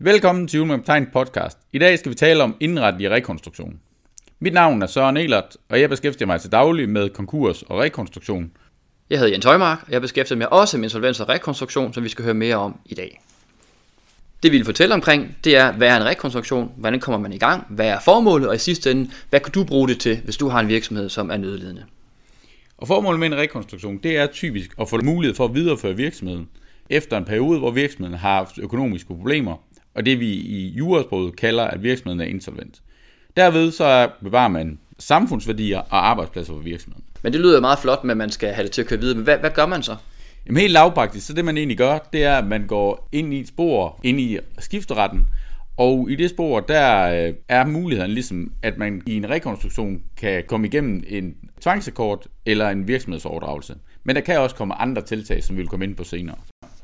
Velkommen til Julemarkedstegn podcast. I dag skal vi tale om indretlig rekonstruktion. Mit navn er Søren Ehlert, og jeg beskæftiger mig til daglig med konkurs og rekonstruktion. Jeg hedder Jens Højmark, og jeg beskæftiger mig også med insolvens og rekonstruktion, som vi skal høre mere om i dag. Det vi vil fortælle omkring, det er, hvad er en rekonstruktion, hvordan kommer man i gang, hvad er formålet, og i sidste ende, hvad kan du bruge det til, hvis du har en virksomhed, som er nødlidende. Og formålet med en rekonstruktion, det er typisk at få mulighed for at videreføre virksomheden efter en periode, hvor virksomheden har haft økonomiske problemer, og det vi i jurasproget kalder, at virksomheden er insolvent. Derved så bevarer man samfundsværdier og arbejdspladser for virksomheden. Men det lyder meget flot, at man skal have det til at køre videre, men hvad gør man så? Jamen helt lavpraktisk, så det man egentlig gør, det er, at man går ind i et spor, ind i skifteretten, og i det spor, der er muligheden ligesom, at man i en rekonstruktion kan komme igennem en tvangsakkord eller en virksomhedsoverdragelse. Men der kan også komme andre tiltag, som vi vil komme ind på senere.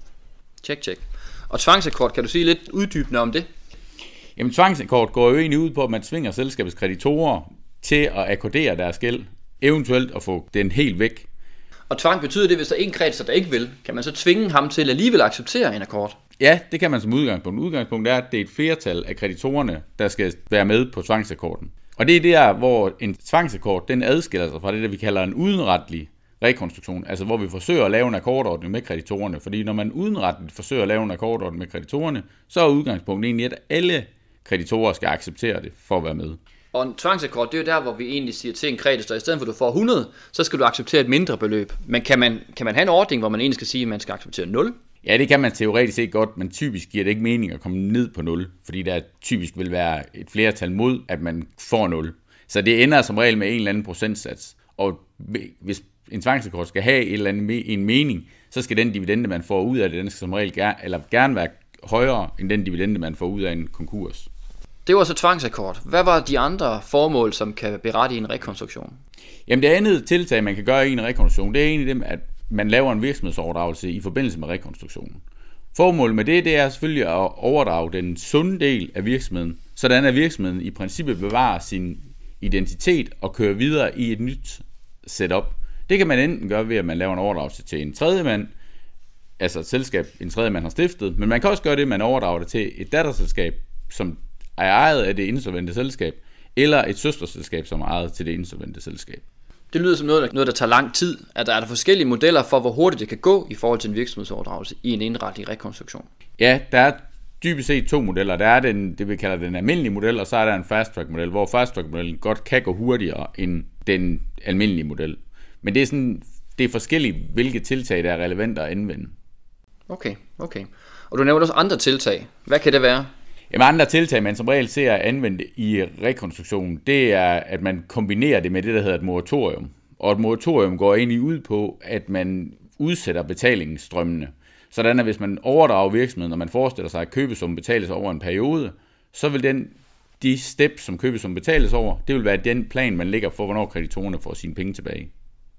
Tjek. Og tvangsakkord, kan du sige lidt uddybende om det? Jamen tvangsakkord går jo egentlig ud på, at man tvinger selskabets kreditorer til at akkordere deres gæld, eventuelt at få den helt væk. Og tvang betyder det, hvis der er en kreditor, der ikke vil, kan man så tvinge ham til alligevel at acceptere en akkord? Ja, det kan man som udgangspunkt. Udgangspunktet er, at det er et flertal af kreditorerne, der skal være med på tvangsakkorden. Og det er der, hvor en tvangsakkord, den adskiller sig fra det, der vi kalder en udenretlig rekonstruktion, altså hvor vi forsøger at lave en akkordordning med kreditorerne. Fordi når man udenretligt forsøger at lave en akkordordning med kreditorerne, så er udgangspunktet egentlig, at alle kreditorer skal acceptere det for at være med. Og en tvangsakkord, det er jo der, hvor vi egentlig siger til en kreditor, i stedet for at du får 100, så skal du acceptere et mindre beløb. Men kan man have en ordning, hvor man egentlig skal sige, at man skal acceptere 0? Ja, det kan man teoretisk set godt, men typisk giver det ikke mening at komme ned på 0, fordi der typisk vil være et flertal mod, at man får 0. Så det ender som regel med en eller anden procentsats. Og hvis en tvangsakkord skal have en mening, så skal den dividende, man får ud af det, den skal som regel gerne være højere end den dividende, man får ud af en konkurs. Det var så tvangsakkord. Hvad var de andre formål, som kan berettige en rekonstruktion? Jamen det andet tiltag, man kan gøre i en rekonstruktion, det er egentlig dem, at man laver en virksomhedsoverdragelse i forbindelse med rekonstruktionen. Formålet med det er selvfølgelig at overdrage den sunde del af virksomheden, sådan at virksomheden i princippet bevarer sin identitet og kører videre i et nyt setup. Det kan man enten gøre ved, at man laver en overdragelse til en tredjemand, altså et selskab, en tredjemand har stiftet, men man kan også gøre det, at man overdrager det til et datterselskab, som er ejet af det insolvente selskab, eller et søsterselskab, som er ejet til det insolvente selskab. Det lyder som noget, der tager lang tid. Er der forskellige modeller for, hvor hurtigt det kan gå i forhold til en virksomhedsoverdragelse i en indretlig rekonstruktion? Ja, der er dybest set to modeller. Der er det vi kalder den almindelige model, og så er der en fast track model, hvor fast track modellen godt kan gå hurtigere end den almindelige model. Men det er forskelligt, hvilke tiltag, der er relevant at anvende. Okay. Og du nævner også andre tiltag. Hvad kan det være? Jamen andre tiltag, man som regel ser anvendt i rekonstruktionen, det er, at man kombinerer det med det, der hedder et moratorium. Og et moratorium går egentlig ud på, at man udsætter betalingsstrømmene. Sådan at hvis man overdrager virksomheden, og man forestiller sig, at købesummen betales over en periode, så vil de steps, som købesummen betales over, det vil være den plan, man lægger for, hvornår kreditorerne får sine penge tilbage.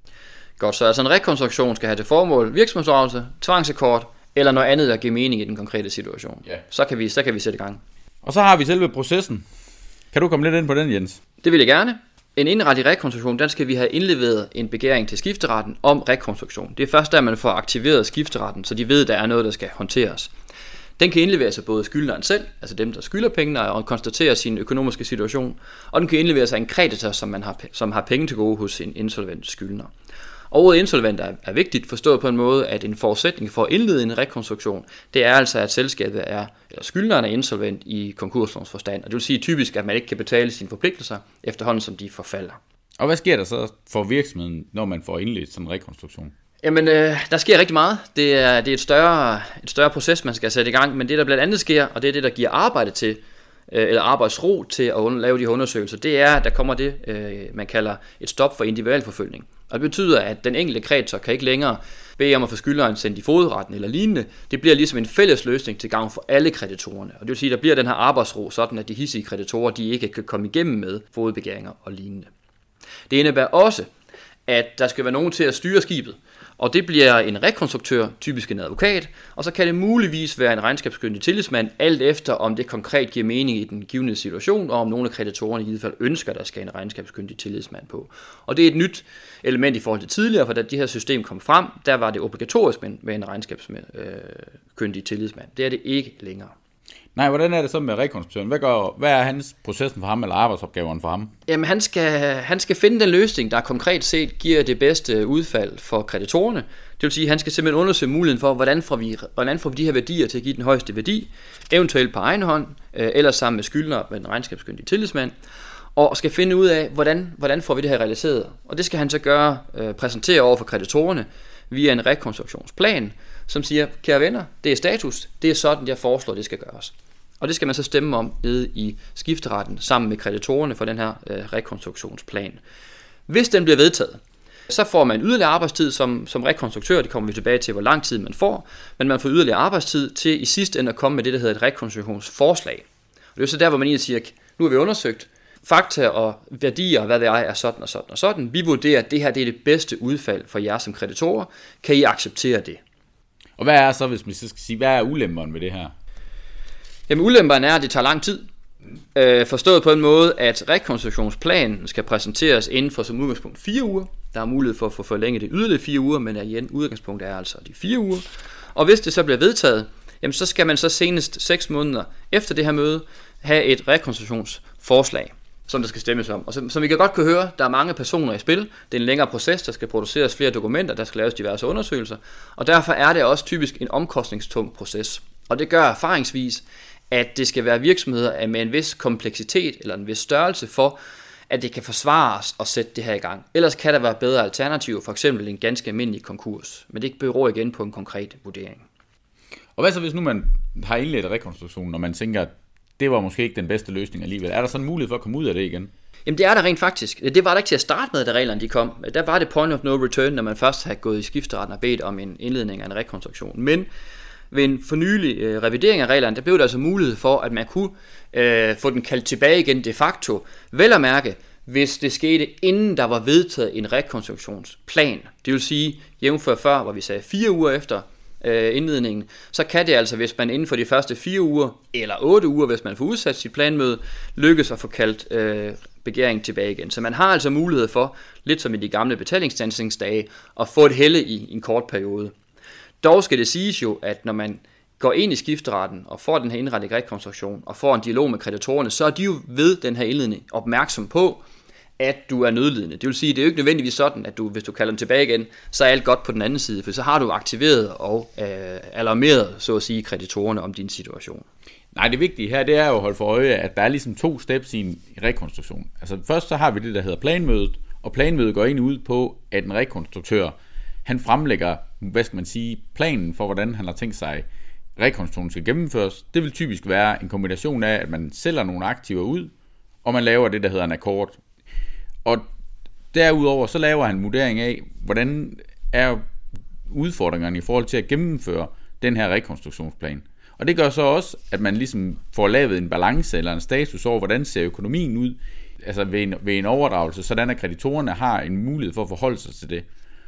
Godt, så altså en rekonstruktion skal have til formål virksomhedsoverdragelse, tvangsakkord, eller noget andet, der giver mening i den konkrete situation. Ja. Så kan vi sætte i gang. Og så har vi selve processen. Kan du komme lidt ind på den, Jens? Det vil jeg gerne. En indretlig rekonstruktion, den skal vi have indleveret en begæring til skifteretten om rekonstruktion. Det er først der, man får aktiveret skifteretten, så de ved, at der er noget, der skal håndteres. Den kan indleveres af både skyldneren selv, altså dem, der skylder pengene og konstaterer sin økonomiske situation, og den kan indleveres af en kreditor, som har penge til gode hos en insolvent skyldner. Og ordet insolvent er vigtigt forstået på en måde, at en forudsætning for at indlede en rekonstruktion, det er altså, at selskabet eller skyldneren er insolvent i konkurslovens forstand. Og det vil sige typisk, at man ikke kan betale sine forpligtelser efterhånden, som de forfalder. Og hvad sker der så for virksomheden, når man får indledt sådan en rekonstruktion? Jamen, der sker rigtig meget. Det er et større proces, man skal sætte i gang, men det, der blandt andet sker, og det er det, der giver arbejde til, eller arbejdsro til at lave de undersøgelser, det er, at der kommer det, man kalder et stop for individuel forfølgning. Og det betyder, at den enkelte kreditor kan ikke længere bede om at få skyldneren sendt i fogedretten eller lignende. Det bliver ligesom en fælles løsning til gavn for alle kreditorerne. Og det vil sige, at der bliver den her arbejdsro, sådan at de hidsige kreditorer, de ikke kan komme igennem med fogedbegæringer og lignende. Det indebærer også, at der skal være nogen til at styre skibet. Og det bliver en rekonstruktør, typisk en advokat, og så kan det muligvis være en regnskabskyndig tillidsmand, alt efter om det konkret giver mening i den givne situation, og om nogle af kreditorerne i givet fald ønsker, der skal en regnskabskyndig tillidsmand på. Og det er et nyt element i forhold til tidligere, for da det her system kom frem, der var det obligatorisk med en regnskabskyndig tillidsmand. Det er det ikke længere. Nej, hvordan er det så med rekonstruktøren? Hvad er hans processen for ham, eller arbejdsopgaverne for ham? Jamen, han skal finde den løsning, der konkret set giver det bedste udfald for kreditorerne. Det vil sige, at han skal simpelthen undersøge muligheden for, hvordan får vi de her værdier til at give den højeste værdi, eventuelt på egen hånd, eller sammen med skyldner med den regnskabskyndige tillidsmand, og skal finde ud af, hvordan får vi det her realiseret. Og det skal han så præsentere over for kreditorerne via en rekonstruktionsplan, som siger, kære venner, det er status, det er sådan, jeg foreslår, det skal gøres. Og det skal man så stemme om nede i skifteretten sammen med kreditorerne for den her rekonstruktionsplan. Hvis den bliver vedtaget, så får man yderligere arbejdstid som rekonstruktør, det kommer vi tilbage til, hvor lang tid man får, men man får yderligere arbejdstid til i sidste ende at komme med det, der hedder et rekonstruktionsforslag. Og det er så der, hvor man egentlig siger, nu har vi undersøgt, fakta og værdier, hvad det er sådan og sådan og sådan. Vi vurderer, at det her det er det bedste udfald for jer som kreditorer. Kan I acceptere det? Og hvad er så, hvis man så skal sige, hvad er ulemperne ved det her? Jamen ulemperne er, at det tager lang tid. Forstået på en måde, at rekonstruktionsplanen skal præsenteres inden for som udgangspunkt 4 uger. Der er mulighed for at få forlænget det yderligere 4 uger, men igen, udgangspunkt er altså de 4 uger. Og hvis det så bliver vedtaget, jamen så skal man så senest 6 måneder efter det her møde have et rekonstruktionsforslag, som der skal stemmes om. Og som vi kan godt høre, der er mange personer i spil. Det er en længere proces, der skal produceres flere dokumenter, der skal laves diverse undersøgelser. Og derfor er det også typisk en omkostningstung proces. Og det gør erfaringsvis, at det skal være virksomheder med en vis kompleksitet eller en vis størrelse for, at det kan forsvares og sætte det her i gang. Ellers kan der være bedre alternativer, for eksempel en ganske almindelig konkurs. Men det beror igen på en konkret vurdering. Og hvad så, hvis nu man har indledt rekonstruktionen, og man tænker, at det var måske ikke den bedste løsning alligevel? Er der sådan en mulighed for at komme ud af det igen? Jamen det er der rent faktisk. Det var der ikke til at starte med, da reglerne de kom. Der var det point of no return, når man først havde gået i skifteretten og bedt om en indledning af en rekonstruktion. Men ved en fornyelig revidering af reglerne, der blev der altså mulighed for, at man kunne få den kaldt tilbage igen de facto. Vel at mærke, hvis det skete inden der var vedtaget en rekonstruktionsplan. Det vil sige, jævnfør før, hvor vi sagde 4 uger efter indledningen, så kan det altså, hvis man inden for de første 4 uger, eller 8 uger, hvis man får udsat sit planmøde, lykkes at få kaldt begæringen tilbage igen. Så man har altså mulighed for, lidt som i de gamle betalingsstandsningsdage, at få et helle i en kort periode. Dog skal det siges jo, at når man går ind i skifteretten og får den her indrettet rekonstruktion og får en dialog med kreditorerne, så er de jo ved den her indledning opmærksom på, at du er nødlidende. Det vil sige, at det er jo ikke nødvendigvis sådan, at hvis du kalder dem tilbage igen, så er alt godt på den anden side, for så har du aktiveret og alarmeret, så at sige, kreditorerne om din situation. Nej, det vigtige her, det er jo at holde for øje, at der er ligesom 2 steps i en rekonstruktion. Altså først så har vi det, der hedder planmødet, og planmødet går egentlig ud på, at en rekonstruktør, han fremlægger, hvad skal man sige, planen for, hvordan han har tænkt sig, rekonstruktionen skal gennemføres. Det vil typisk være en kombination af, at man sælger nogle aktiver ud, og man laver det, der hedder en akkord. Og derudover så laver han en vurdering af, hvordan er udfordringerne i forhold til at gennemføre den her rekonstruktionsplan. Og det gør så også, at man ligesom får lavet en balance eller en status over, hvordan ser økonomien ud, altså ved en overdragelse, sådan at kreditorerne har en mulighed for at forholde sig til det.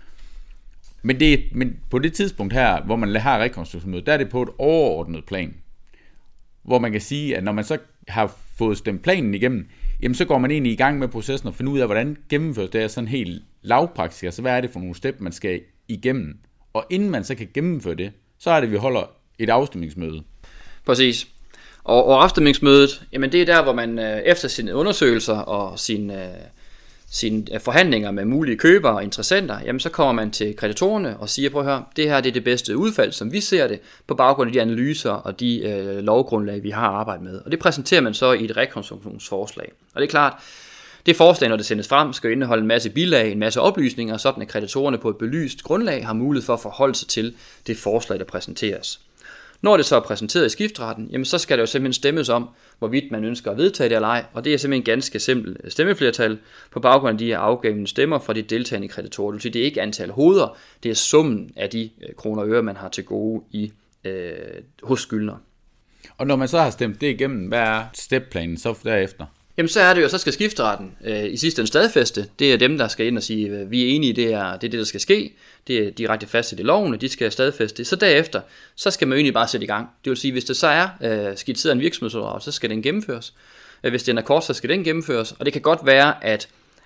Men på det tidspunkt her, hvor man har rekonstruktionsmødet, der er det på et overordnet plan, hvor man kan sige, at når man så har fået stemt planen igennem, jamen så går man egentlig i gang med processen og finder ud af, hvordan gennemføres det er sådan helt lavpraktisk, altså hvad er det for nogle step, man skal igennem. Og inden man så kan gennemføre det, så er det, vi holder et afstemningsmøde. Præcis. Og afstemningsmødet, jamen det er der, hvor man efter sine undersøgelser og sine forhandlinger med mulige købere og interessenter, jamen så kommer man til kreditorerne og siger, prøv at høre, det her det er det bedste udfald, som vi ser det, på baggrund af de analyser og de lovgrundlag, vi har arbejdet med. Og det præsenterer man så i et rekonstruktionsforslag. Og det er klart, det forslag, når det sendes frem, skal indeholde en masse bilag, en masse oplysninger, sådan at kreditorerne på et belyst grundlag har mulighed for at forholde sig til det forslag, der præsenteres. Når det så er præsenteret i skifteretten, jamen så skal det jo simpelthen stemmes om, hvorvidt man ønsker at vedtage det eller ej, og det er simpelthen en ganske simpel stemmeflertal på baggrund af de afgivne stemmer fra de deltagende kreditorer. Det vil sige, det er ikke antal hoveder, det er summen af de kroner og øre, man har til gode hos skyldner. Og når man så har stemt det igennem, hvad er stepplanen så derefter? Jamen så er det jo, så skal skifteretten i sidste ende stadfæste. Det er dem, der skal ind og sige, vi er enige, det er det, der skal ske. Det er direkte fastsat i lovene, de skal stadfæste. Så derefter, så skal man jo egentlig bare sætte i gang. Det vil sige, hvis det så er skitseret en virksomhedsoverdragelse, så skal den gennemføres. Hvis det er en akkord, så skal den gennemføres. Og det kan godt være, at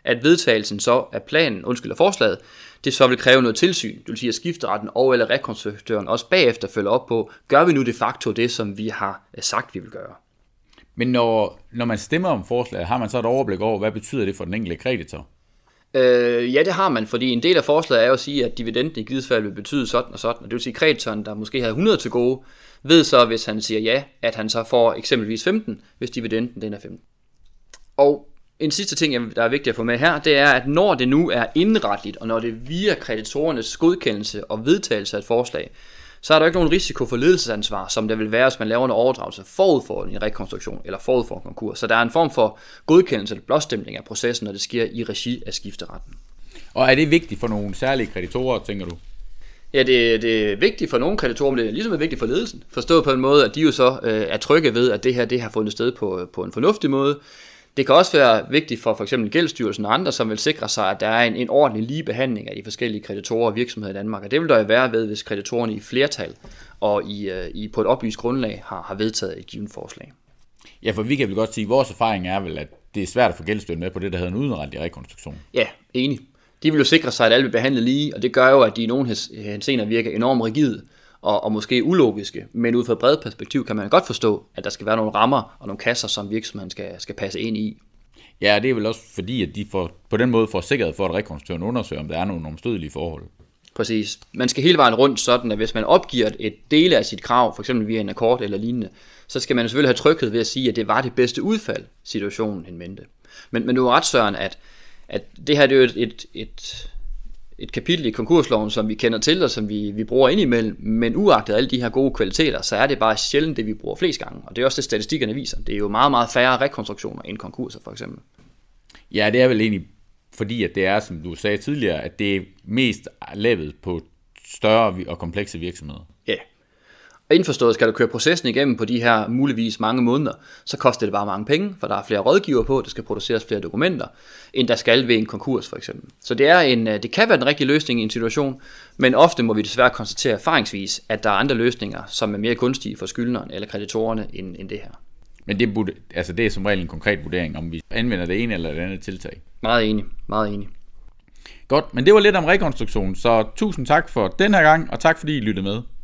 at vedtagelsen så af forslaget, det så vil kræve noget tilsyn. Det vil sige, at skifteretten og eller rekonstruktøren også bagefter følger op på, gør vi nu de facto det, som vi har sagt, vi vil gøre. Men når man stemmer om forslaget, har man så et overblik over, hvad betyder det for den enkelte kreditor? Ja, det har man, fordi en del af forslaget er jo at sige, at dividenden i givet fald vil betyde sådan og sådan. Og det vil sige, at kreditoren, der måske havde 100 til gode, ved så, hvis han siger ja, at han så får eksempelvis 15, hvis dividenden den er 15. Og en sidste ting, der er vigtigt at få med her, det er, at når det nu er indretligt, og når det via kreditorernes godkendelse og vedtagelse af et forslag, så er der ikke nogen risiko for ledelsesansvar, som der vil være, hvis man laver en overdragelse forud for en rekonstruktion eller forud for en konkurs. Så der er en form for godkendelse eller blåstempling af processen, når det sker i regi af skifteretten. Og er det vigtigt for nogle særlige kreditorer, tænker du? Ja, det er vigtigt for nogle kreditorer, men det er ligesom vigtigt for ledelsen. Forstået på en måde, at de jo så er trygge ved, at det her det har fundet sted på en fornuftig måde. Det kan også være vigtigt for eksempel Gældsstyrelsen og andre, som vil sikre sig, at der er en ordentlig lige behandling af de forskellige kreditorer og virksomheder i Danmark. Og det vil der jo være ved, hvis kreditorerne i flertal og på et oplyst grundlag har vedtaget et givet forslag. Ja, for vi kan vel godt sige, at vores erfaring er vel, at det er svært at få Gældsstyrelsen med på det, der hedder en udenretlig rekonstruktion. Ja, enig. De vil jo sikre sig, at alle vil behandle lige, og det gør jo, at de i nogle henseender virker enormt rigide og måske ulogiske. Men ud fra et bredt perspektiv kan man godt forstå, at der skal være nogle rammer og nogle kasser, som virksomheden skal passe ind i. Ja, det er vel også fordi, at de på den måde får sikkerhed for, at rekonstruktøren undersøger, om der er nogle omstødelige forhold. Præcis. Man skal hele vejen rundt sådan, at hvis man opgiver et dele af sit krav, f.eks. via en akkord eller lignende, så skal man selvfølgelig have tryghed ved at sige, at det var det bedste udfald, situationen en mente. Men nu er ret Søren, at det her det er jo et kapitel i konkursloven, som vi kender til, og som vi bruger indimellem, men uagtet alle de her gode kvaliteter, så er det bare sjældent det, vi bruger flest gange. Og det er også det, statistikkerne viser. Det er jo meget, meget færre rekonstruktioner end konkurser, for eksempel. Ja, det er vel egentlig fordi, at det er, som du sagde tidligere, at det er mest lavet på større og komplekse virksomheder. Ja. Og indforstået, skal du køre processen igennem på de her muligvis mange måneder, så koster det bare mange penge, for der er flere rådgiver på, der skal produceres flere dokumenter, end der skal ved en konkurs for eksempel. Så det kan være den rigtige løsning i en situation, men ofte må vi desværre konstatere erfaringsvis, at der er andre løsninger, som er mere gunstige for skyldneren eller kreditorerne end det her. Men det er som regel en konkret vurdering, om vi anvender det ene eller det andet tiltag. Meget enig, meget enig. Godt, men det var lidt om rekonstruktion, så tusind tak for den her gang, og tak fordi I lyttede med.